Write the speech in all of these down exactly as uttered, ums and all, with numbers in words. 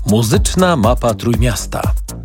Muzyczna mapa Trójmiasta.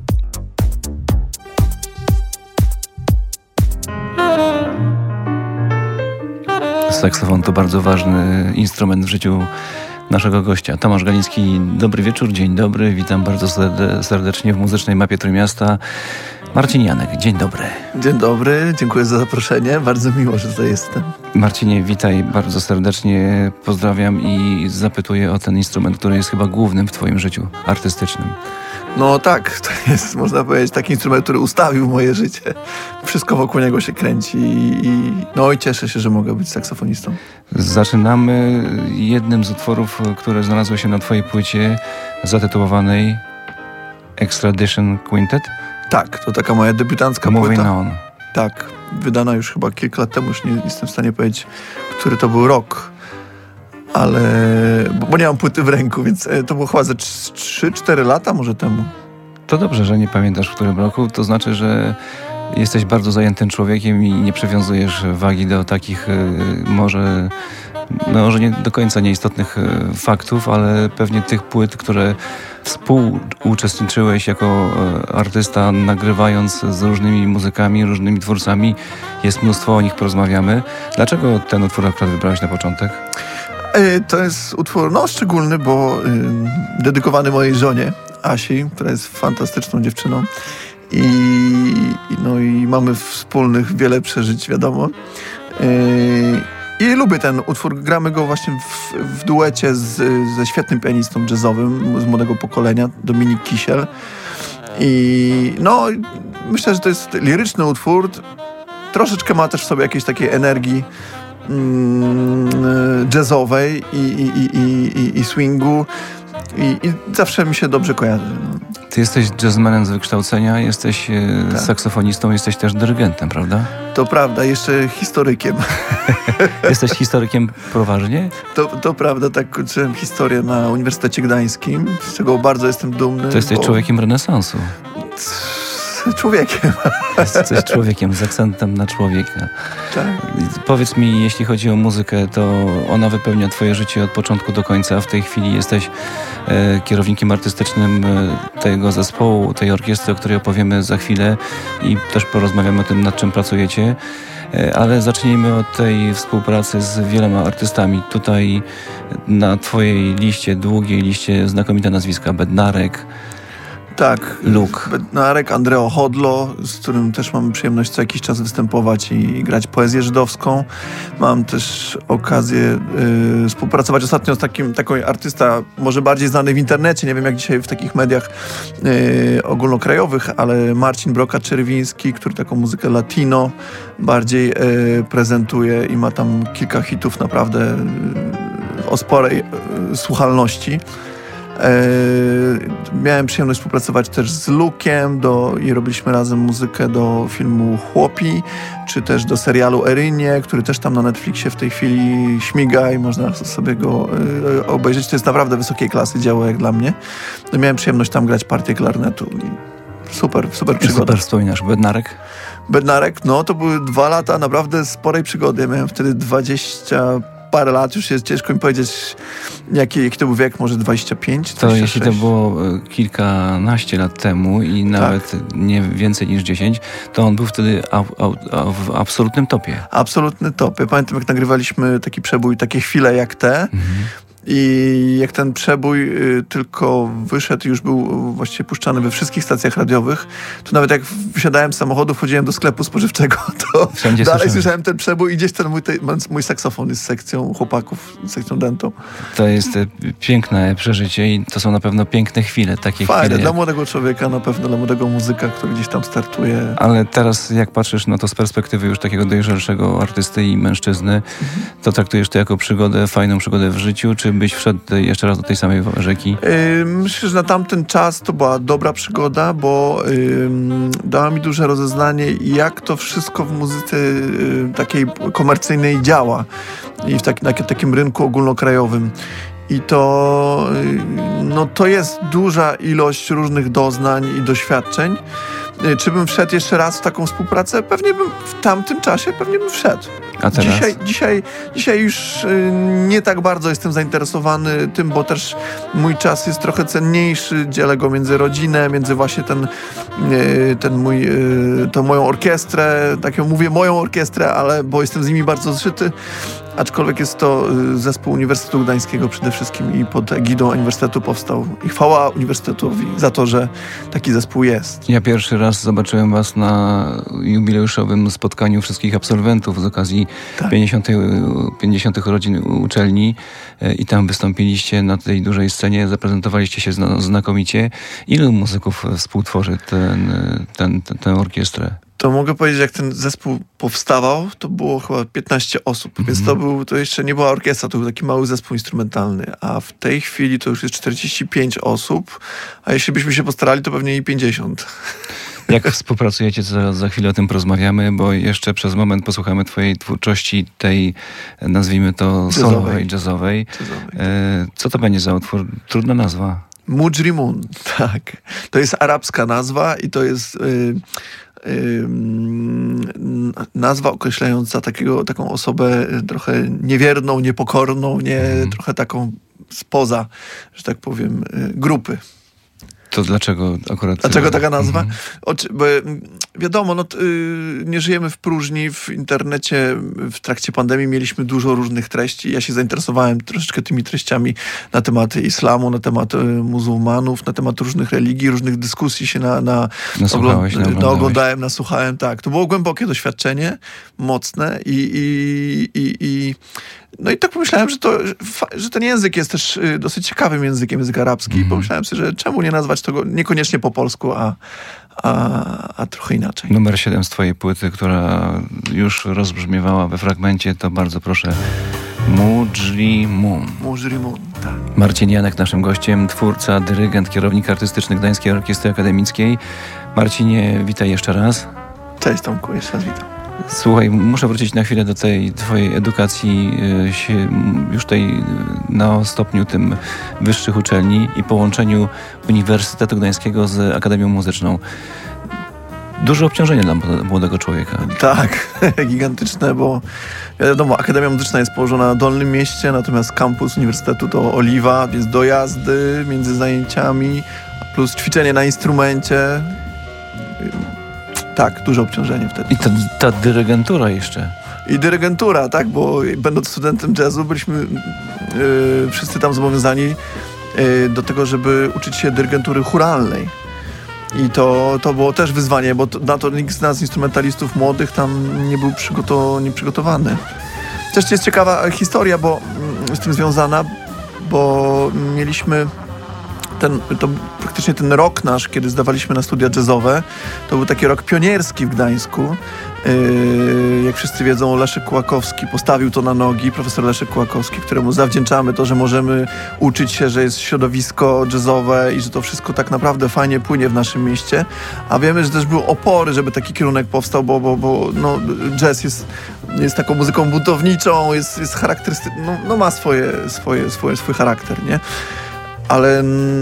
Saksofon to bardzo ważny instrument w życiu naszego gościa. Tomasz Galiński, dobry wieczór, dzień dobry. Witam bardzo serdecznie w Muzycznej Mapie Trójmiasta. Marcin Janek, dzień dobry. Dzień dobry, dziękuję za zaproszenie. Bardzo miło, że tutaj jestem. Marcinie, witaj bardzo serdecznie. Pozdrawiam i zapytuję o ten instrument, który jest chyba głównym w twoim życiu artystycznym. No tak, to jest, można powiedzieć, taki instrument, który ustawił moje życie. Wszystko wokół niego się kręci i, no i cieszę się, że mogę być saksofonistą. Zaczynamy jednym z utworów, które znalazły się na twojej płycie zatytułowanej Extradition Quintet. Tak, to taka moja debiutancka Moving płyta. On. Tak, wydana już chyba kilka lat temu, już nie jestem w stanie powiedzieć, który to był rok. Ale, bo, bo nie mam płyty w ręku, więc to było chyba ze trzy cztery lata może temu. To dobrze, że nie pamiętasz w którym roku. To znaczy, że jesteś bardzo zajętym człowiekiem i nie przywiązujesz wagi do takich może, no, może nie do końca nieistotnych faktów, ale pewnie tych płyt, które współuczestniczyłeś jako artysta, nagrywając z różnymi muzykami, różnymi twórcami. Jest mnóstwo, o nich porozmawiamy. Dlaczego ten utwór akurat wybrałeś na początek? To jest utwór no, szczególny, bo y, dedykowany mojej żonie, Asi, która jest fantastyczną dziewczyną. I, no, i mamy wspólnych wiele przeżyć, wiadomo. Y, I lubię ten utwór. Gramy go właśnie w, w duecie z, ze świetnym pianistą jazzowym z młodego pokolenia, Dominik Kisiel. I no, myślę, że to jest liryczny utwór. Troszeczkę ma też w sobie jakiejś takiej energii jazzowej i, i, i, i, i swingu i, i zawsze mi się dobrze kojarzy. Ty jesteś jazzmanem z wykształcenia, jesteś tak. saksofonistą, jesteś też dyrygentem, prawda? To prawda, jeszcze historykiem. Jesteś historykiem poważnie? To, to prawda, tak kończyłem historię na Uniwersytecie Gdańskim, z czego bardzo jestem dumny. To jesteś bo... człowiekiem renesansu. Człowiekiem. Jesteś człowiekiem z akcentem na człowieka. Tak. Powiedz mi, jeśli chodzi o muzykę, to ona wypełnia twoje życie od początku do końca. W tej chwili jesteś e, kierownikiem artystycznym e, tego zespołu, tej orkiestry, o której opowiemy za chwilę i też porozmawiamy o tym, nad czym pracujecie. E, ale zacznijmy od tej współpracy z wieloma artystami. Tutaj na twojej liście, długiej liście, znakomite nazwiska: Bednarek, Tak, Luke, Bednarek, Andreo Hodlo, z którym też mam przyjemność co jakiś czas występować i, i grać poezję żydowską. Mam też okazję y, współpracować ostatnio z takim taką artysta, może bardziej znany w internecie, nie wiem jak dzisiaj w takich mediach y, ogólnokrajowych, ale Marcin Brokat-Czerwiński, który taką muzykę latino bardziej y, prezentuje i ma tam kilka hitów naprawdę y, o sporej y, słuchalności. E, miałem przyjemność współpracować też z Lukiem do, i robiliśmy razem muzykę do filmu Chłopi, czy też do serialu Erynie, który też tam na Netflixie w tej chwili śmiga i można sobie go e, obejrzeć. To jest naprawdę wysokiej klasy dzieło jak dla mnie. No, miałem przyjemność tam grać partię klarnetu i super, super przygoda. Super wspominasz. Bednarek? Bednarek, no to były dwa lata naprawdę sporej przygody. Ja miałem wtedy dwadzieścia parę lat, już jest ciężko mi powiedzieć, jaki, jaki to był wiek, może dwadzieścia pięć, To dwadzieścia jeśli sześć. to było kilkanaście lat temu i nawet tak. nie więcej niż dziesięć, to on był wtedy a, a, a, w absolutnym topie. Absolutny top. Ja pamiętam, jak nagrywaliśmy taki przebój, takie chwile jak te. Mhm. I jak ten przebój y, tylko wyszedł i już był właściwie puszczany we wszystkich stacjach radiowych, to nawet jak wsiadałem z samochodu, wchodziłem do sklepu spożywczego, to Wszędzie dalej słyszałem. słyszałem ten przebój i gdzieś ten mój, tej, mój saksofon jest z sekcją chłopaków, z sekcją dentą. To jest e, piękne przeżycie i to są na pewno piękne chwile. Takie Fajne, chwile, dla jak... młodego człowieka na pewno, dla młodego muzyka, który gdzieś tam startuje. Ale teraz jak patrzysz na to z perspektywy już takiego dojrzalszego artysty i mężczyzny, mhm. to traktujesz to jako przygodę, fajną przygodę w życiu, czy byś wszedł jeszcze raz do tej samej rzeki? Yy, myślę, że na tamten czas to była dobra przygoda, bo yy, dała mi duże rozeznanie, jak to wszystko w muzyce yy, takiej komercyjnej działa i w tak, na takim rynku ogólnokrajowym. I to, yy, no, to jest duża ilość różnych doznań i doświadczeń. Yy, czy bym wszedł jeszcze raz w taką współpracę? Pewnie bym w tamtym czasie pewnie bym wszedł. A teraz? Dzisiaj, dzisiaj, dzisiaj już y, nie tak bardzo jestem zainteresowany tym, bo też mój czas jest trochę cenniejszy. Dzielę go między rodzinę, między właśnie ten, y, ten mój, y, tą moją orkiestrę. Tak ją mówię, moją orkiestrę, ale bo jestem z nimi bardzo zżyty. Aczkolwiek jest to y, zespół Uniwersytetu Gdańskiego przede wszystkim i pod egidą Uniwersytetu powstał. I chwała Uniwersytetowi za to, że taki zespół jest. Ja pierwszy raz zobaczyłem was na jubileuszowym spotkaniu wszystkich absolwentów z okazji Tak. pięćdziesiątych urodzin uczelni i tam wystąpiliście na tej dużej scenie, zaprezentowaliście się zna- znakomicie. Ilu muzyków współtworzy ten, ten, ten, tę orkiestrę? To mogę powiedzieć, jak ten zespół powstawał, to było chyba piętnaście osób, mm-hmm. więc to był, to jeszcze nie była orkiestra, to był taki mały zespół instrumentalny, a w tej chwili to już jest czterdzieści pięć osób, a jeśli byśmy się postarali, to pewnie i pięćdziesiąt. Jak współpracujecie, za, za chwilę o tym porozmawiamy, bo jeszcze przez moment posłuchamy twojej twórczości, tej, nazwijmy to, solowej, jazzowej. jazzowej. E, co to będzie za utwór? Trudna nazwa. Mujrimun, tak. To jest arabska nazwa i to jest y, y, nazwa określająca takiego, taką osobę trochę niewierną, niepokorną, nie, mm. trochę taką spoza, że tak powiem, y, grupy. To dlaczego akurat... Dlaczego taka nazwa? Mhm. Oczy, bo wiadomo, no, yy, nie żyjemy w próżni. W internecie w trakcie pandemii mieliśmy dużo różnych treści. Ja się zainteresowałem troszeczkę tymi treściami na tematy islamu, na temat y, muzułmanów, na temat różnych religii, różnych dyskusji się na, na, Nasłuchałeś, ogląd- na oglądałem, nasłuchałem. Tak, to było głębokie doświadczenie, mocne i, i, i, i no i tak pomyślałem, że, to, że ten język jest też dosyć ciekawym językiem, język arabski. Mm. Pomyślałem sobie, że czemu nie nazwać tego niekoniecznie po polsku, a, a, a trochę inaczej. Numer siedem z twojej płyty, która już rozbrzmiewała we fragmencie, to bardzo proszę Mujrimun. Mujrimun, tak. Marcin Janek naszym gościem, twórca, dyrygent, kierownik artystyczny Gdańskiej Orkiestry Akademickiej. Marcinie, witaj jeszcze raz. Cześć Tomku, jeszcze raz witam. Słuchaj, muszę wrócić na chwilę do tej twojej edukacji już tej na stopniu tym wyższych uczelni i połączeniu Uniwersytetu Gdańskiego z Akademią Muzyczną. Duże obciążenie dla młodego człowieka. Tak, gigantyczne, bo wiadomo, Akademia Muzyczna jest położona na Dolnym Mieście, natomiast kampus Uniwersytetu to Oliwa, więc dojazdy między zajęciami, plus ćwiczenie na instrumencie. Tak, duże obciążenie wtedy. I ta, ta dyrygentura jeszcze. I dyrygentura, tak, bo będąc studentem jazzu byliśmy yy, wszyscy tam zobowiązani yy, do tego, żeby uczyć się dyrygentury chóralnej. I to, to było też wyzwanie, bo to, na to nikt z nas, instrumentalistów młodych, tam nie był przygoto- nie przygotowany. Też jest ciekawa historia, bo z tym związana, bo mieliśmy ten, to praktycznie ten rok nasz, kiedy zdawaliśmy na studia jazzowe, to był taki rok pionierski w Gdańsku. Yy, jak wszyscy wiedzą, Leszek Kołakowski postawił to na nogi, profesor Leszek Kołakowski, któremu zawdzięczamy to, że możemy uczyć się, że jest środowisko jazzowe i że to wszystko tak naprawdę fajnie płynie w naszym mieście. A wiemy, że też były opory, żeby taki kierunek powstał, bo, bo, bo no, jazz jest, jest taką muzyką buntowniczą, jest, jest charakterystyczny, no, no ma swoje, swoje, swoje, swój charakter, nie? Ale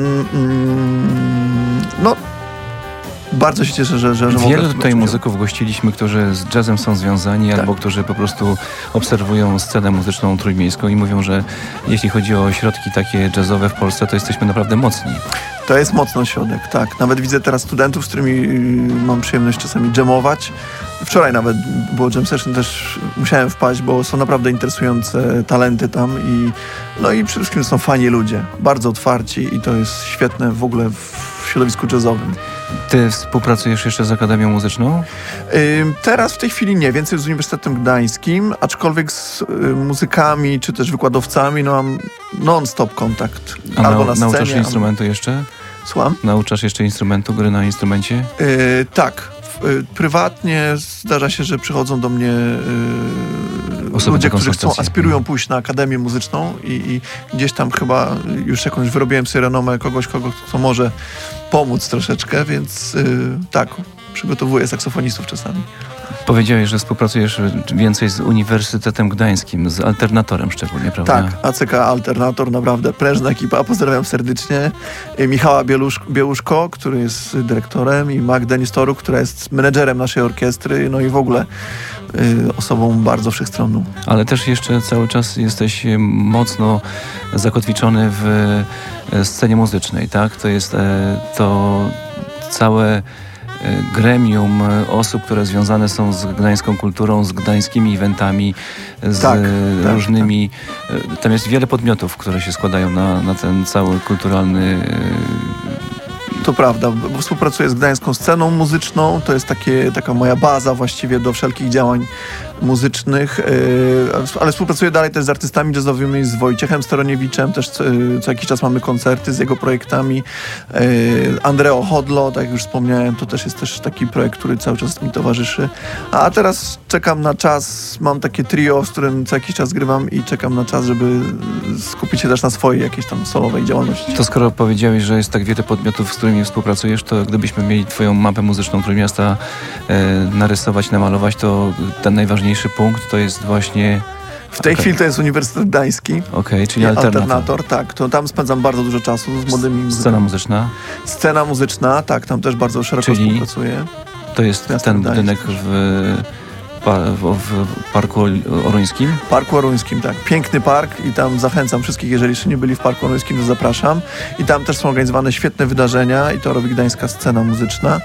mm, no bardzo się cieszę, że, że, że Wielu tutaj muzyków gościliśmy, którzy z jazzem są związani, tak, albo którzy po prostu obserwują scenę muzyczną trójmiejską i mówią, że jeśli chodzi o ośrodki takie jazzowe w Polsce, to jesteśmy naprawdę mocni. To jest mocny ośrodek, tak. Nawet widzę teraz studentów, z którymi mam przyjemność czasami jamować. Wczoraj nawet było jam session, też musiałem wpaść, bo są naprawdę interesujące talenty tam i no i przede wszystkim są fajni ludzie, bardzo otwarci i to jest świetne w ogóle w środowisku jazzowym. Ty współpracujesz jeszcze z Akademią Muzyczną? Yy, teraz w tej chwili nie, więcej z Uniwersytetem Gdańskim, aczkolwiek z y, muzykami czy też wykładowcami no, mam non-stop kontakt. A albo na, na scenie. Nauczasz instrumentu jeszcze? Słucham? Nauczasz jeszcze instrumentu, gry na instrumencie? Yy, tak. Y, prywatnie zdarza się, że przychodzą do mnie y, ludzie, którzy chcą, aspirują pójść na Akademię Muzyczną i, i gdzieś tam chyba już jakąś wyrobiłem sobie renomę kogoś, kogo, kto może pomóc troszeczkę, więc y, tak, przygotowuję saksofonistów czasami. Powiedziałeś, że współpracujesz więcej z Uniwersytetem Gdańskim, z Alternatorem szczególnie, prawda? Tak, A C K Alternator, naprawdę prężna ekipa, pozdrawiam serdecznie. Michała Bielusz, Biełuszko, który jest dyrektorem, i Magdę Nistoru, która jest menedżerem naszej orkiestry, no i w ogóle y, osobą bardzo wszechstronną. Ale też jeszcze cały czas jesteś mocno zakotwiczony w scenie muzycznej, tak? To jest e, to całe gremium osób, które związane są z gdańską kulturą, z gdańskimi eventami, z tak, różnymi... Tak, tak. Tam jest wiele podmiotów, które się składają na, na ten cały kulturalny... To prawda, bo współpracuję z gdańską sceną muzyczną, to jest takie, taka moja baza właściwie do wszelkich działań muzycznych, yy, ale współpracuję dalej też z artystami jazzowymi, z Wojciechem Staroniewiczem, też co, co jakiś czas mamy koncerty z jego projektami. Yy, Andreo Hodlo, tak jak już wspomniałem, to też jest też taki projekt, który cały czas mi towarzyszy. A teraz czekam na czas, mam takie trio, z którym co jakiś czas grywam i czekam na czas, żeby skupić się też na swojej jakiejś tam solowej działalności. To skoro powiedziałeś, że jest tak wiele podmiotów, z którymi współpracujesz, to gdybyśmy mieli twoją mapę muzyczną Trójmiasta e, narysować, namalować, to ten najważniejszy punkt to jest właśnie... W tej okay. chwili to jest Uniwersytet Gdański. Okej, okay, czyli alternator. alternator. Tak, to tam spędzam bardzo dużo czasu z młodymi... Scena muzyczna. Scena muzyczna, tak, tam też bardzo szeroko czyli współpracuję. To jest ten budynek w... W, w Parku Oruńskim? Parku Oruńskim, tak. Piękny park i tam zachęcam wszystkich, jeżeli jeszcze nie byli w Parku Oruńskim, to zapraszam. I tam też są organizowane świetne wydarzenia i to robi gdańska scena muzyczna.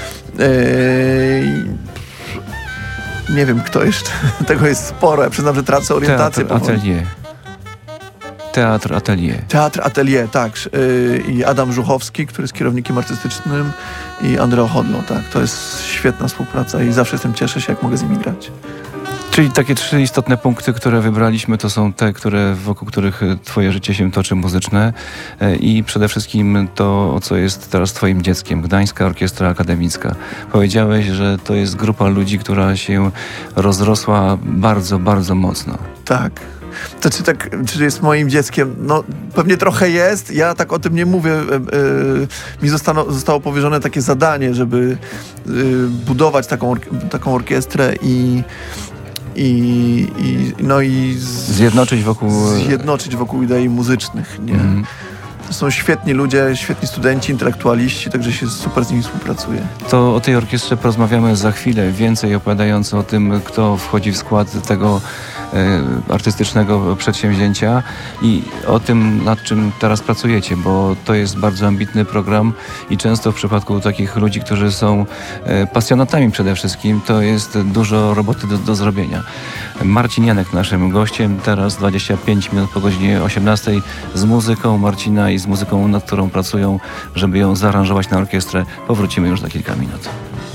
Eee, nie wiem, kto jeszcze. Tego jest sporo. Ja przyznam, że tracę orientację. Teatr Atelier. Teatr Atelier. Teatr Atelier, tak. Yy, I Adam Żuchowski, który jest kierownikiem artystycznym, i Andreo Hodlo, tak. To jest świetna współpraca i zawsze jestem, cieszę się, jak mogę z nimi grać. Czyli takie trzy istotne punkty, które wybraliśmy, to są te, które, wokół których twoje życie się toczy muzyczne i przede wszystkim to, co jest teraz twoim dzieckiem, Gdańska Orkiestra Akademicka. Powiedziałeś, że to jest grupa ludzi, która się rozrosła bardzo, bardzo mocno. Tak. To czy tak, czy jest moim dzieckiem? No pewnie trochę jest. Ja tak o tym nie mówię. Yy, mi zostało, zostało powierzone takie zadanie, żeby yy, budować taką, ork- taką orkiestrę i I, i, no i z, zjednoczyć wokół zjednoczyć wokół idei muzycznych. Nie? Mm. To są świetni ludzie, świetni studenci, intelektualiści, także się super z nimi współpracuje. To o tej orkiestrze porozmawiamy za chwilę, więcej opowiadając o tym, kto wchodzi w skład tego e, artystycznego przedsięwzięcia i o tym, nad czym teraz pracujecie, bo to jest bardzo ambitny program i często w przypadku takich ludzi, którzy są e, pasjonatami przede wszystkim, to jest dużo roboty do, do zrobienia. Marcin Janek naszym gościem, teraz dwadzieścia pięć minut po godzinie osiemnastej z muzyką Marcina i z muzyką, nad którą pracują, żeby ją zaaranżować na orkiestrę. Powrócimy już za kilka minut.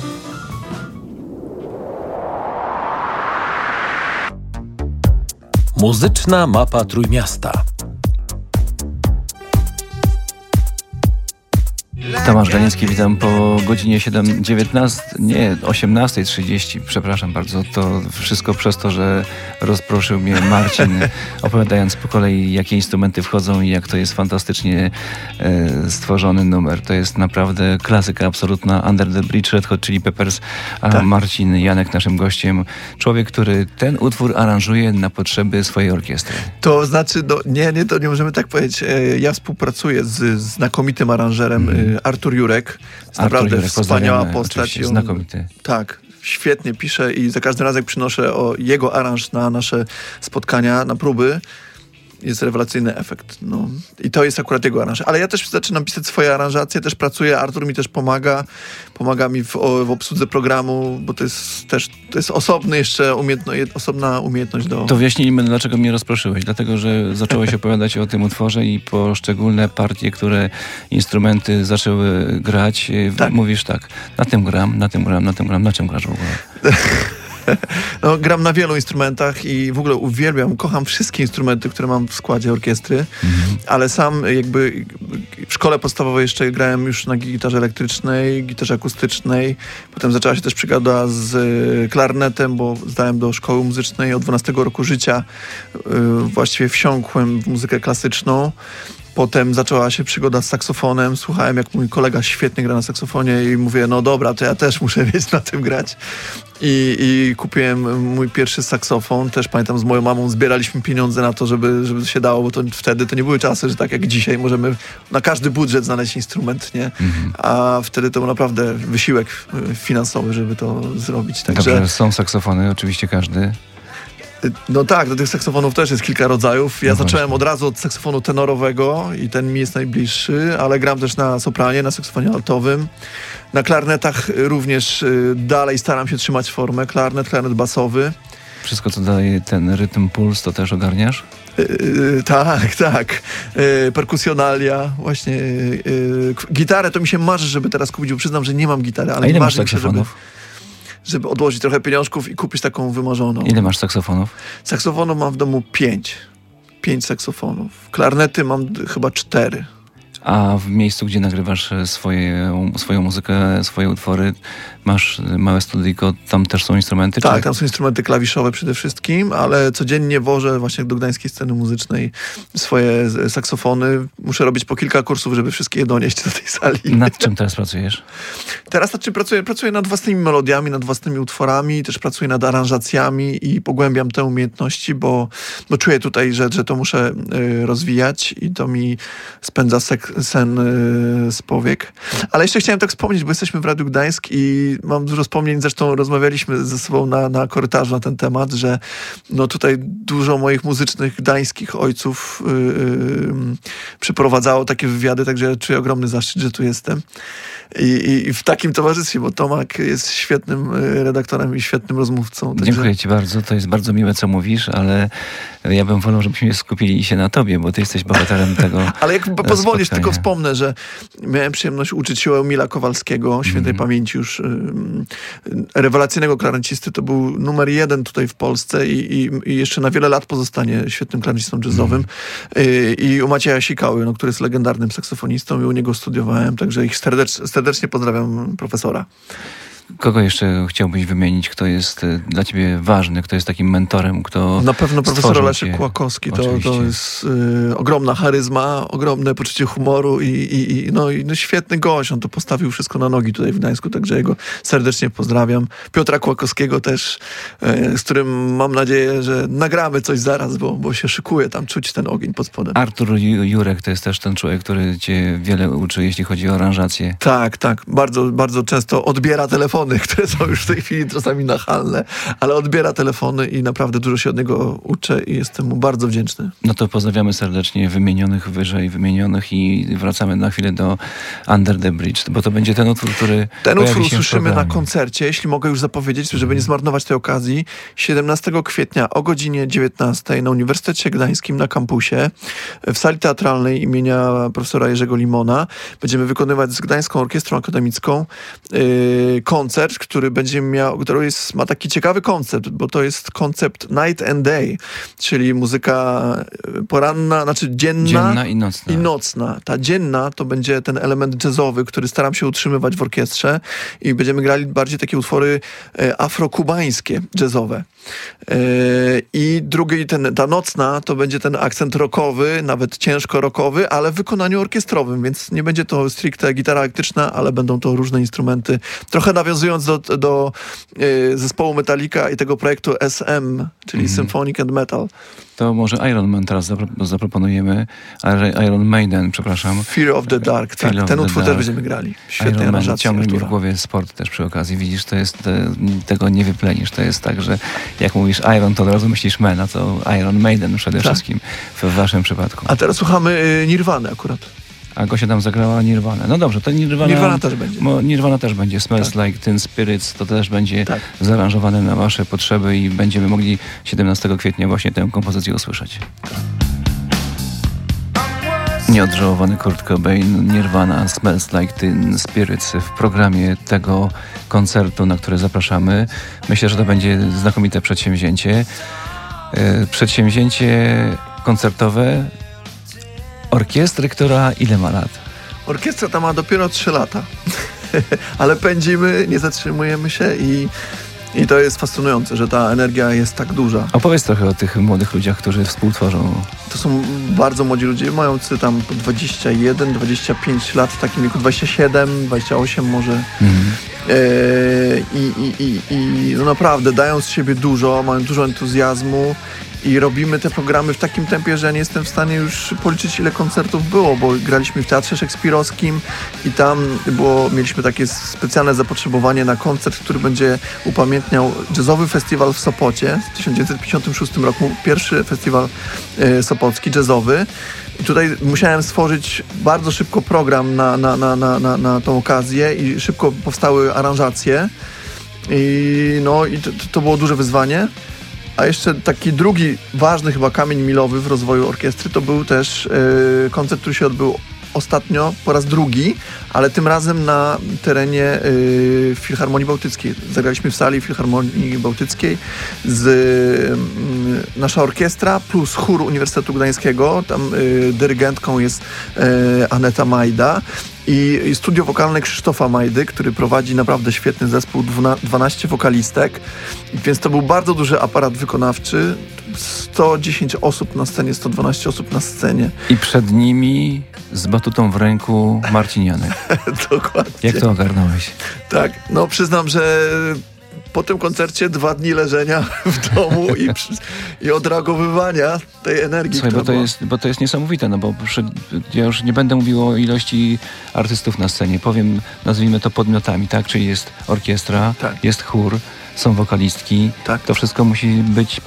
Muzyczna mapa Trójmiasta. Tomasz Galiński, witam po godzinie siedem dziewiętnaście, nie, osiemnasta trzydzieści, przepraszam bardzo, to wszystko przez to, że rozproszył mnie Marcin, opowiadając po kolei, jakie instrumenty wchodzą i jak to jest fantastycznie e, stworzony numer. To jest naprawdę klasyka absolutna, Under the Bridge, Red Hot Chili Peppers, a tak. Marcin Janek naszym gościem, człowiek, który ten utwór aranżuje na potrzeby swojej orkiestry. To znaczy, no, nie, nie, to nie możemy tak powiedzieć. Ja współpracuję z znakomitym aranżerem mm. Artur Jurek. Jest Artur naprawdę Jurek, wspaniała postać. On, znakomity. Tak, świetnie pisze i za każdym razem jak przynoszę o jego aranż na nasze spotkania, na próby, jest rewelacyjny efekt. No. I to jest akurat jego aranż. Ale ja też zaczynam pisać swoje aranżacje, też pracuję, Artur mi też pomaga. Pomaga mi w, o, w obsłudze programu, bo to jest też to jest osobny jeszcze umiejętno, osobna umiejętność do... To wyjaśnijmy, dlaczego mnie rozproszyłeś. Dlatego, że zacząłeś opowiadać o tym utworze i poszczególne partie, które instrumenty zaczęły grać, tak. Mówisz tak, na tym gram, na tym gram, na tym gram, na czym grasz w ogóle? No, gram na wielu instrumentach i w ogóle uwielbiam, kocham wszystkie instrumenty, które mam w składzie orkiestry, mm-hmm. ale sam jakby w szkole podstawowej jeszcze grałem już na gitarze elektrycznej, gitarze akustycznej, potem zaczęła się też przygoda z klarnetem, bo zdałem do szkoły muzycznej od dwunastego roku życia, yy, właściwie wsiąkłem w muzykę klasyczną. Potem zaczęła się przygoda z saksofonem. Słuchałem, jak mój kolega świetnie gra na saksofonie i mówię, no dobra, to ja też muszę wiedzieć na tym grać. I, i kupiłem mój pierwszy saksofon. Też pamiętam, z moją mamą zbieraliśmy pieniądze na to, żeby, żeby się dało, bo to wtedy to nie były czasy, że tak jak dzisiaj możemy na każdy budżet znaleźć instrument, nie? Mhm. A wtedy to był naprawdę wysiłek finansowy, żeby to zrobić. Także... Dobrze, są saksofony, oczywiście każdy. No tak, do tych saksofonów też jest kilka rodzajów. Ja no zacząłem od razu od saksofonu tenorowego i ten mi jest najbliższy, ale gram też na sopranie, na saksofonie altowym. Na klarnetach również y, dalej staram się trzymać formę. Klarnet, klarnet basowy. Wszystko, co daje ten rytm, puls, to też ogarniasz? Yy, tak, tak. Yy, perkusjonalia, właśnie. Yy, yy, gitarę to mi się marzy, żeby teraz kupić, bo przyznam, że nie mam gitary, ale A ile marzy masz mi się, żeby, saksofonów? żeby odłożyć trochę pieniążków i kupić taką wymarzoną. Ile masz saksofonów? Saksofonów mam w domu pięć. Pięć saksofonów. Klarnety mam d- chyba cztery. A w miejscu, gdzie nagrywasz swoje, swoją muzykę, swoje utwory, masz małe studyjko, tam też są instrumenty? Tak, czy? tam są instrumenty klawiszowe przede wszystkim, ale codziennie wożę właśnie do gdańskiej sceny muzycznej swoje saksofony. Muszę robić po kilka kursów, żeby wszystkie je donieść do tej sali. Nad czym teraz pracujesz? Teraz nad czym pracuję? Pracuję nad własnymi melodiami, nad własnymi utworami, też pracuję nad aranżacjami i pogłębiam te umiejętności, bo, bo czuję tutaj, że, że to muszę y, rozwijać i to mi spędza sek- sen y, z powiek. Ale jeszcze chciałem tak wspomnieć, bo jesteśmy w Radiu Gdańsk i mam dużo wspomnień, zresztą rozmawialiśmy ze sobą na, na korytarzu na ten temat, że no tutaj dużo moich muzycznych gdańskich ojców y, y, przeprowadzało takie wywiady, także czuję ogromny zaszczyt, że tu jestem. I, i, i w takim towarzystwie, bo Tomek jest świetnym redaktorem i świetnym rozmówcą. Także... Dziękuję ci bardzo, to jest bardzo miłe, co mówisz, ale ja bym wolał, żebyśmy skupili się na tobie, bo ty jesteś bohaterem tego. Ale jak spotkania. pozwolisz, tylko wspomnę, że miałem przyjemność uczyć się u Emila Kowalskiego, świętej mm. pamięci już, y, rewelacyjnego klarnecisty. To był numer jeden tutaj w Polsce i, i, i jeszcze na wiele lat pozostanie świetnym klarnecistą jazzowym. Mm. Y, I u Macieja Sikały, no, który jest legendarnym saksofonistą i u niego studiowałem, także ich serdecznie, serdecznie pozdrawiam profesora. Kogo jeszcze chciałbyś wymienić, kto jest dla ciebie ważny, kto jest takim mentorem, kto Na pewno profesor Leszek cię. Kłakowski. To, to jest y, ogromna charyzma, ogromne poczucie humoru i, i, i, no, i no, świetny gość. On to postawił wszystko na nogi tutaj w Gdańsku, także jego serdecznie pozdrawiam. Piotra Kłakowskiego też, y, z którym mam nadzieję, że nagramy coś zaraz, bo, bo się szykuje tam czuć ten ogień pod spodem. Artur Jurek to jest też ten człowiek, który cię wiele uczy, jeśli chodzi o aranżację. Tak, tak. Bardzo, bardzo często odbiera telefony, które są już w tej chwili czasami nachalne, ale odbiera telefony i naprawdę dużo się od niego uczę i jestem mu bardzo wdzięczny. No to pozdrawiamy serdecznie wymienionych, wyżej wymienionych i wracamy na chwilę do Under the Bridge, bo to będzie ten utwór, który Ten pojawi utwór się usłyszymy w na koncercie, jeśli mogę już zapowiedzieć, żeby nie zmarnować tej okazji. siedemnastego kwietnia o godzinie dziewiętnastej na Uniwersytecie Gdańskim na kampusie w sali teatralnej imienia profesora Jerzego Limona będziemy wykonywać z Gdańską Orkiestrą Akademicką yy, koncert, który będzie miał, który jest, ma taki ciekawy koncept, bo to jest koncept night and day, czyli muzyka poranna, znaczy dzienna, dzienna i nocna. i nocna. Ta dzienna to będzie ten element jazzowy, który staram się utrzymywać w orkiestrze i będziemy grali bardziej takie utwory e, afrokubańskie, jazzowe. E, I drugi, ten, ta nocna to będzie ten akcent rockowy, nawet ciężko rockowy, ale w wykonaniu orkiestrowym, więc nie będzie to stricte gitara elektryczna, ale będą to różne instrumenty. Trochę nawiązując do, do e, zespołu Metallica i tego projektu S M, czyli mm. Symphonic and Metal. To może Iron Man teraz zapro- zaproponujemy. Iron Maiden, przepraszam. Fear of the Dark, tak. Fear Ten of utwór the też Dark. będziemy grali. Świetnie Iron Man, aranżacja ciągle mi w Artura. głowie sport też przy okazji. Widzisz, to jest, te, tego nie wyplenisz. To jest tak, że jak mówisz Iron, to od razu myślisz Man, a to Iron Maiden przede tak. wszystkim w waszym przypadku. A teraz słuchamy y, Nirwany akurat. A Gosia tam zagrała Nirvanę. No dobrze, to Nirvana... Nirvana też będzie. Mo, Nirvana też będzie. Smells tak. Like Teen Spirits, to też będzie tak. zaaranżowane na wasze potrzeby i będziemy mogli siedemnastego kwietnia właśnie tę kompozycję usłyszeć. Nieodżałowany Kurt Cobain, Nirvana, Smells Like Teen Spirits w programie tego koncertu, na który zapraszamy. Myślę, że to będzie znakomite przedsięwzięcie. Yy, przedsięwzięcie koncertowe orkiestry, która ile ma lat? Orkiestra ta ma dopiero trzy lata. Ale pędzimy, nie zatrzymujemy się i, I to jest fascynujące, że ta energia jest tak duża. Opowiedz trochę o tych młodych ludziach, którzy współtworzą. To są bardzo młodzi ludzie, mający tam po dwadzieścia jeden, dwadzieścia pięć lat, w takim wieku dwadzieścia siedem, dwadzieścia osiem może. Mhm. E, I i, i, i no naprawdę dają z siebie dużo, mają dużo entuzjazmu i robimy te programy w takim tempie, że nie jestem w stanie już policzyć, ile koncertów było, bo graliśmy w Teatrze Szekspirowskim i tam było, mieliśmy takie specjalne zapotrzebowanie na koncert, który będzie upamiętniał jazzowy festiwal w Sopocie w tysiąc dziewięćset pięćdziesiątym szóstym roku, pierwszy festiwal y, sopocki jazzowy. I tutaj musiałem stworzyć bardzo szybko program na, na, na, na, na, na tą okazję i szybko powstały aranżacje. I, no, i to, to było duże wyzwanie. A jeszcze taki drugi ważny chyba kamień milowy w rozwoju orkiestry to był też yy, koncert, który się odbył ostatnio po raz drugi, ale tym razem na terenie yy, Filharmonii Bałtyckiej. Zagraliśmy w sali Filharmonii Bałtyckiej z yy, nasza orkiestra plus chór Uniwersytetu Gdańskiego. Tam yy, dyrygentką jest yy, Aneta Majda. I, I studio wokalne Krzysztofa Majdy, który prowadzi naprawdę świetny zespół, dwanaście wokalistek, więc to był bardzo duży aparat wykonawczy, sto dziesięć osób na scenie, sto dwanaście osób na scenie. I przed nimi z batutą w ręku Marcin Janek. Dokładnie. Jak to ogarnąłeś? Tak, no przyznam, że po tym koncercie dwa dni leżenia w domu i, i odreagowywania tej energii. Słuchaj, bo to, jest, bo to jest niesamowite, no bo przy, ja już nie będę mówił o ilości artystów na scenie. Powiem, nazwijmy to podmiotami, tak? Czyli jest orkiestra, tak. Jest chór, są wokalistki. Tak. To wszystko musi być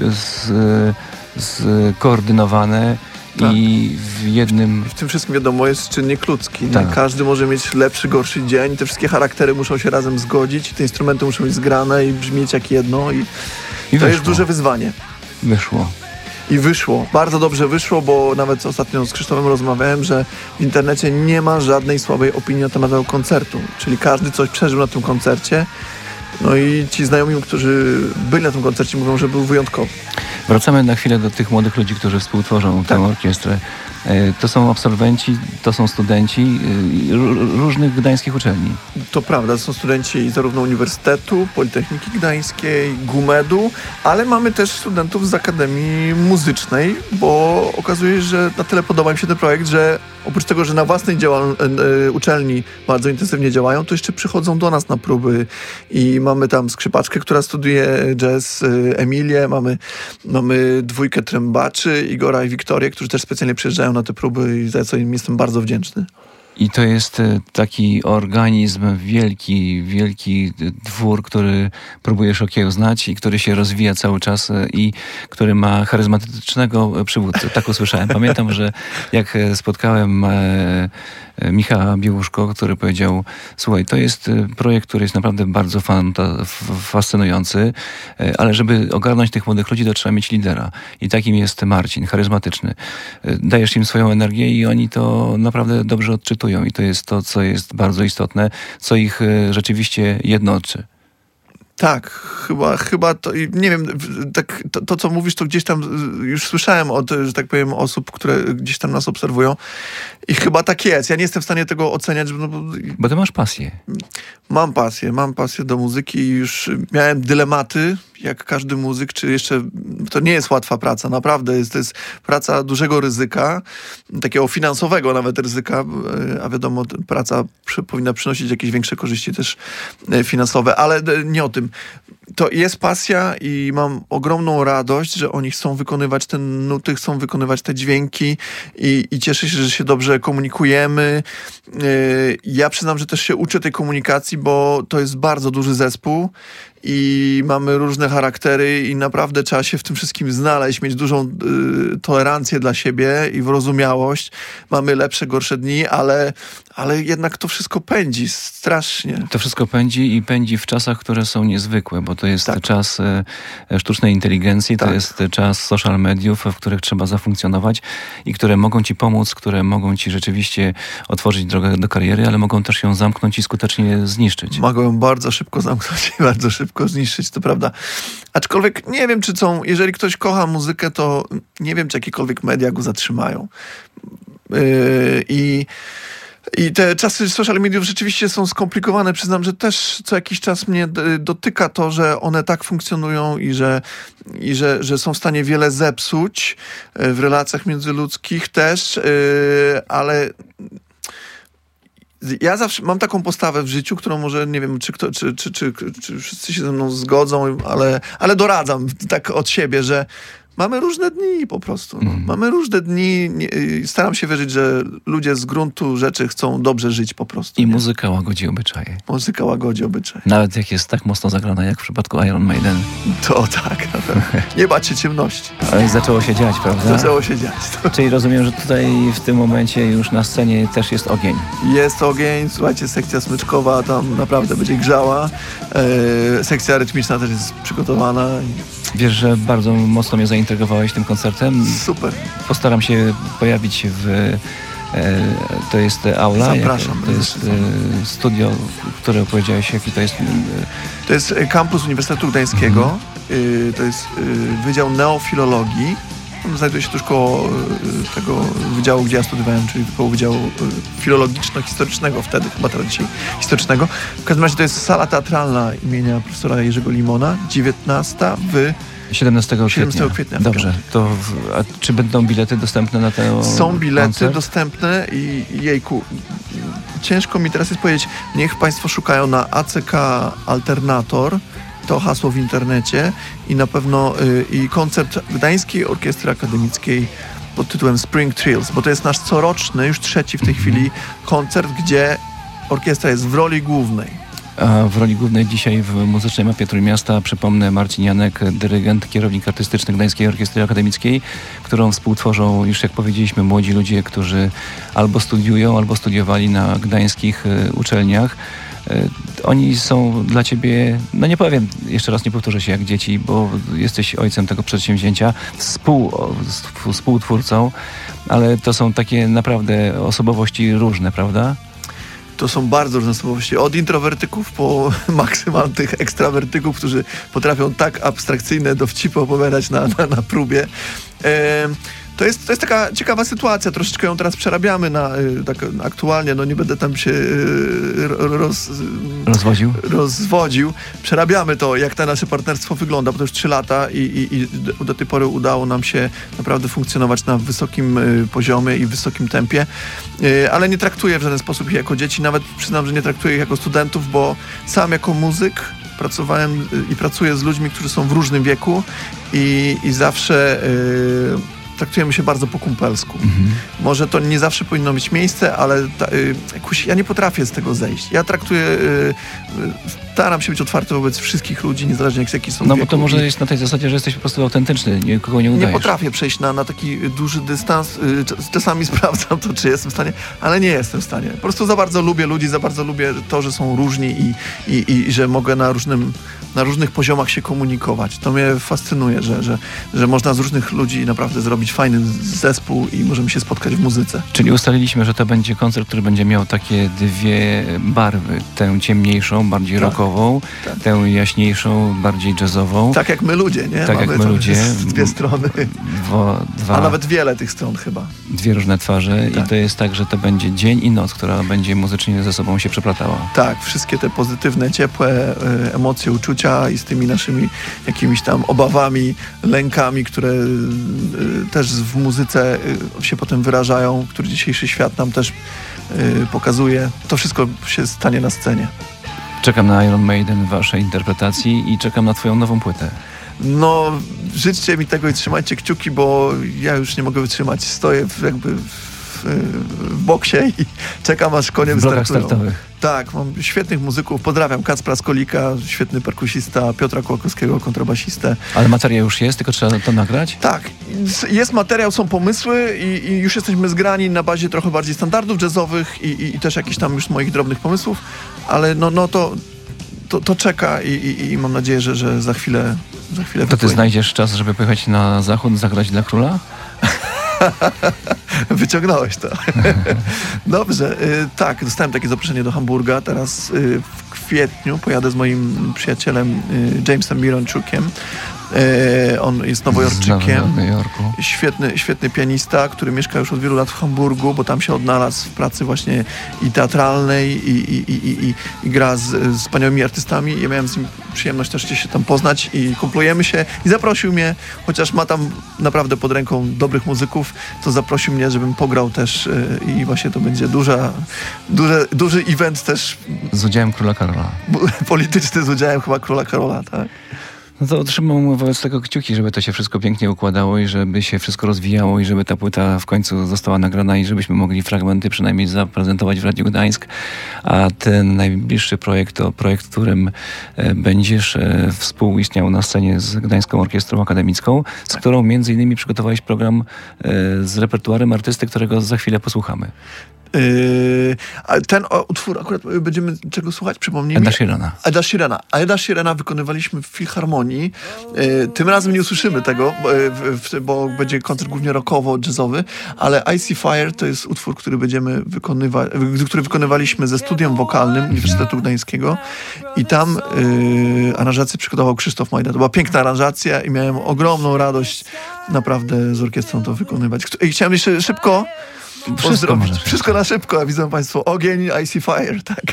skoordynowane. Tak. I w jednym... W tym wszystkim wiadomo jest czynnik ludzki. Tak. Każdy może mieć lepszy, gorszy dzień. Te wszystkie charaktery muszą się razem zgodzić. Te instrumenty muszą być zgrane i brzmieć jak jedno. I, I to jest duże wyzwanie. Wyszło. I wyszło. Bardzo dobrze wyszło, bo nawet ostatnio z Krzysztofem rozmawiałem, że w internecie nie ma żadnej słabej opinii na temat tego koncertu. Czyli każdy coś przeżył na tym koncercie. No i ci znajomi, którzy byli na tym koncercie, mówią, że był wyjątkowy. Wracamy na chwilę do tych młodych ludzi, którzy współtworzą tę orkiestrę. To są absolwenci, to są studenci różnych gdańskich uczelni. To prawda, to są studenci zarówno Uniwersytetu, Politechniki Gdańskiej, GUMED-u, ale mamy też studentów z Akademii Muzycznej, bo okazuje się, że na tyle podoba im się ten projekt, że oprócz tego, że na własnej działal- uczelni bardzo intensywnie działają, to jeszcze przychodzą do nas na próby i mamy tam skrzypaczkę, która studiuje jazz, Emilię, mamy, mamy dwójkę trębaczy, Igora i Wiktorię, którzy też specjalnie przyjeżdżają na te próby i za co im jestem bardzo wdzięczny. I to jest taki organizm, wielki, wielki twór, który próbujesz okiełznać i który się rozwija cały czas i który ma charyzmatycznego przywódcę. Tak usłyszałem. Pamiętam, że jak spotkałem Michała Biełuszko, który powiedział: słuchaj, to jest projekt, który jest naprawdę bardzo fanta- fascynujący, ale żeby ogarnąć tych młodych ludzi, to trzeba mieć lidera. I takim jest Marcin, charyzmatyczny. Dajesz im swoją energię i oni to naprawdę dobrze odczytują. I to jest to, co jest bardzo istotne, co ich rzeczywiście jednoczy. Tak, chyba, chyba to, nie wiem, tak, to, to co mówisz, to gdzieś tam już słyszałem od, że tak powiem, osób, które gdzieś tam nas obserwują i chyba tak jest. Ja nie jestem w stanie tego oceniać. No, bo, bo ty masz pasję. Mam pasję, mam pasję do muzyki i już miałem dylematy, jak każdy muzyk, czy jeszcze, to nie jest łatwa praca, naprawdę, jest, to jest praca dużego ryzyka, takiego finansowego nawet ryzyka, a wiadomo, praca przy, powinna przynosić jakieś większe korzyści też finansowe, ale nie o tym. To jest pasja i mam ogromną radość, że oni chcą wykonywać te nuty, chcą wykonywać te dźwięki i, i cieszę się, że się dobrze komunikujemy. Ja przyznam, że też się uczę tej komunikacji, bo to jest bardzo duży zespół i mamy różne charaktery i naprawdę trzeba się w tym wszystkim znaleźć, mieć dużą y, tolerancję dla siebie i wyrozumiałość. Mamy lepsze, gorsze dni, ale, ale jednak to wszystko pędzi strasznie. To wszystko pędzi i pędzi w czasach, które są niezwykłe, bo to jest tak. czas y, sztucznej inteligencji, tak. to jest czas social mediów, w których trzeba zafunkcjonować i które mogą ci pomóc, które mogą ci rzeczywiście otworzyć drogę do kariery, ale mogą też ją zamknąć i skutecznie zniszczyć. Mogą ją bardzo szybko zamknąć i bardzo szybko zniszczyć, to prawda. Aczkolwiek nie wiem, czy są, jeżeli ktoś kocha muzykę, to nie wiem, czy jakiekolwiek media go zatrzymają. Yy, I I te czasy social mediów rzeczywiście są skomplikowane. Przyznam, że też co jakiś czas mnie d- dotyka to, że one tak funkcjonują i że, i że, że są w stanie wiele zepsuć w relacjach międzyludzkich też, yy, ale ja zawsze mam taką postawę w życiu, którą może, nie wiem, czy, kto, czy, czy, czy, czy wszyscy się ze mną zgodzą, ale, ale doradzam tak od siebie, że mamy różne dni po prostu. No. Mm. Mamy różne dni. Nie, staram się wierzyć, że ludzie z gruntu rzeczy chcą dobrze żyć po prostu. I nie? muzyka łagodzi obyczaje. Muzyka łagodzi obyczaje. Nawet jak jest tak mocno zagrana, jak w przypadku Iron Maiden. To tak. Nie bać się ciemności. Ale zaczęło się dziać, prawda? Zaczęło się dziać. To. Czyli rozumiem, że tutaj w tym momencie już na scenie też jest ogień. Jest ogień. Słuchajcie, sekcja smyczkowa tam naprawdę będzie grzała. E, sekcja rytmiczna też jest przygotowana. Wiesz, że bardzo mocno mnie zaintrygowałeś tym koncertem. Super. Postaram się pojawić w... E, to jest aula. Zapraszam. Jak, to jest e, studio, które opowiedziałeś, jaki to jest... E, to jest kampus Uniwersytetu Gdańskiego. Mhm. E, to jest e, Wydział Neofilologii. Znajduje się tuż koło e, tego wydziału, gdzie ja studiowałem, czyli koło Wydziału e, Filologiczno-Historycznego wtedy, chyba teraz dzisiaj historycznego. W każdym razie to jest sala teatralna imienia profesora Jerzego Limona, dziewiętnasta w... siedemnastego kwietnia. siedemnastego kwietnia. Dobrze. To w, a czy będą bilety dostępne na ten Są bilety koncert? dostępne i jejku, ciężko mi teraz jest powiedzieć, niech Państwo szukają na A C K Alternator, to hasło w internecie i na pewno y, i koncert Gdańskiej Orkiestry Akademickiej pod tytułem Spring Thrills, bo to jest nasz coroczny, już trzeci w tej chwili koncert, gdzie orkiestra jest w roli głównej. A w roli głównej dzisiaj w Muzycznej Mapie Trójmiasta, przypomnę, Marcin Janek, dyrygent, kierownik artystyczny Gdańskiej Orkiestry Akademickiej, którą współtworzą już, jak powiedzieliśmy, młodzi ludzie, którzy albo studiują, albo studiowali na gdańskich y, uczelniach. Y, oni są dla ciebie, no nie powiem, jeszcze raz nie powtórzę się jak dzieci, bo jesteś ojcem tego przedsięwzięcia, współ, współtwórcą, ale to są takie naprawdę osobowości różne, prawda? To są bardzo różne osobowości. Od introwertyków po maksymalnych ekstrawertyków, którzy potrafią tak abstrakcyjne dowcipy opowiadać na, na, na próbie. E, to, jest, to jest taka ciekawa sytuacja. Troszeczkę ją teraz przerabiamy na, tak aktualnie. No nie będę tam się roz, rozwodził. rozwodził. Przerabiamy to, jak to nasze partnerstwo wygląda, bo to już trzy lata i, i, i do tej pory udało nam się naprawdę funkcjonować na wysokim poziomie i wysokim tempie. Ale nie traktuję w żaden sposób ich jako dzieci. Nawet przyznam, że nie traktuję ich jako studentów, bo sam jako muzyk pracowałem i pracuję z ludźmi, którzy są w różnym wieku i, i zawsze yy, traktujemy się bardzo po kumpelsku. Mhm. Może to nie zawsze powinno mieć miejsce, ale ta, yy, jakoś ja nie potrafię z tego zejść. Ja traktuję, yy, staram się być otwarty wobec wszystkich ludzi, niezależnie jak jaki są No wieku. bo to może jest na tej zasadzie, że jesteś po prostu autentyczny, nikogo nie udajesz. Nie potrafię przejść na, na taki duży dystans. Yy, czasami sprawdzam to, czy jestem w stanie, ale nie jestem w stanie. Po prostu za bardzo lubię ludzi, za bardzo lubię to, że są różni i, i, i że mogę na różnym na różnych poziomach się komunikować. To mnie fascynuje, że, że, że można z różnych ludzi naprawdę zrobić fajny zespół i możemy się spotkać w muzyce. Czyli ustaliliśmy, że to będzie koncert, który będzie miał takie dwie barwy. Tę ciemniejszą, bardziej tak, rockową, tak. Tę jaśniejszą, bardziej jazzową. Tak jak my ludzie, nie? Tak Mamy jak my ludzie. Dwie strony. Dwo, dwa, A nawet wiele tych stron chyba. Dwie różne twarze tak. I to jest tak, że to będzie dzień i noc, która będzie muzycznie ze sobą się przeplatała. Tak, wszystkie te pozytywne, ciepłe e, emocje, uczucia i z tymi naszymi jakimiś tam obawami, lękami, które y, też w muzyce y, się potem wyrażają, który dzisiejszy świat nam też y, pokazuje. To wszystko się stanie na scenie. Czekam na Iron Maiden w waszej interpretacji i czekam na twoją nową płytę. No, życzcie mi tego i trzymajcie kciuki, bo ja już nie mogę wytrzymać. Stoję w, jakby w, w boksie i czekam, aż konie wystartują. Startowych. Tak, mam świetnych muzyków. Pozdrawiam Kacpra Skolika, świetny perkusista, Piotra Kołakowskiego, kontrabasistę. Ale materiał już jest, tylko trzeba to nagrać? Tak, jest materiał, są pomysły i, i już jesteśmy zgrani na bazie trochę bardziej standardów jazzowych i, i, i też jakichś tam już moich drobnych pomysłów, ale no, no to, to, to czeka i, i, i mam nadzieję, że, że za chwilę za chwilę To ty wypłynie. znajdziesz czas, żeby pojechać na zachód, zagrać dla króla? Wyciągnąłeś to. Dobrze, y, tak, dostałem takie zaproszenie do Hamburga. Teraz y, w kwietniu pojadę z moim przyjacielem y, Jamesem Mironczukiem E, on jest Nowojorczykiem. Z Nowego Jorku. Świetny, świetny pianista, który mieszka już od wielu lat w Hamburgu, bo tam się odnalazł w pracy właśnie i teatralnej, i, i, i, i, i, i gra z, z wspaniałymi artystami. Ja miałem z nim przyjemność też się tam poznać i kumplujemy się. I zaprosił mnie, chociaż ma tam naprawdę pod ręką dobrych muzyków, to zaprosił mnie, żebym pograł też yy, i właśnie to będzie duża, duże, duży event też. Z udziałem Króla Karola. Polityczny z udziałem chyba Króla Karola, tak? No to trzymam wobec tego kciuki, żeby to się wszystko pięknie układało i żeby się wszystko rozwijało i żeby ta płyta w końcu została nagrana i żebyśmy mogli fragmenty przynajmniej zaprezentować w Radiu Gdańsk. A ten najbliższy projekt to projekt, w którym e, będziesz e, współistniał na scenie z Gdańską Orkiestrą Akademicką, z którą między innymi przygotowałeś program e, z repertuarem artysty, którego za chwilę posłuchamy. Yy, a ten o, utwór akurat będziemy czego słuchać? Przypomnij mi. Eda Sheerana. Eda Sheerana. A Eda Sheerana wykonywaliśmy w Filharmonii. Yy, tym razem nie usłyszymy tego, bo, yy, bo będzie koncert głównie rockowo-jazzowy, ale I See Fire to jest utwór, który będziemy wykonywać, który wykonywaliśmy ze studiem wokalnym Uniwersytetu Gdańskiego i tam yy, aranżację przygotował Krzysztof Majda. To była piękna aranżacja i miałem ogromną radość naprawdę z orkiestrą to wykonywać. I chciałem jeszcze szybko Wszystko, Wszystko na szybko, a widzą Państwo ogień, I See Fire, tak.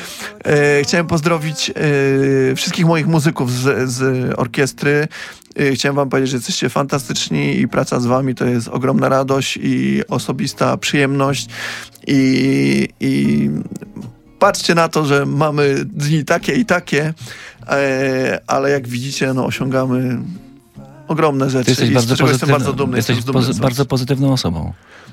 E, chciałem pozdrowić e, wszystkich moich muzyków z, z orkiestry. E, chciałem Wam powiedzieć, że jesteście fantastyczni i praca z Wami to jest ogromna radość i osobista przyjemność i, i patrzcie na to, że mamy dni takie i takie, e, ale jak widzicie, no osiągamy ogromne rzeczy. Ty jesteś i bardzo z czego jestem pozytywny, bardzo dumny. Jesteś jestem dumny pozy- bardzo pozytywną osobą.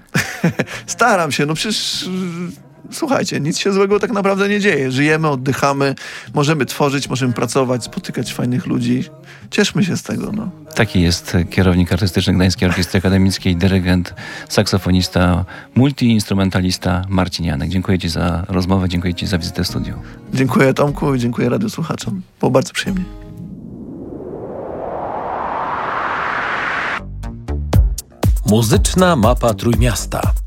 Staram się, no przecież słuchajcie, nic się złego tak naprawdę nie dzieje. Żyjemy, oddychamy, możemy tworzyć, możemy pracować, spotykać fajnych ludzi. Cieszmy się z tego, no. Taki jest kierownik artystyczny Gdańskiej Orkiestry Akademickiej, dyrygent, saksofonista, multiinstrumentalista Marcin Janek. Dziękuję Ci za rozmowę, dziękuję Ci za wizytę w studiu. Dziękuję Tomku i dziękuję radiosłuchaczom. Było bardzo przyjemnie. Muzyczna mapa Trójmiasta.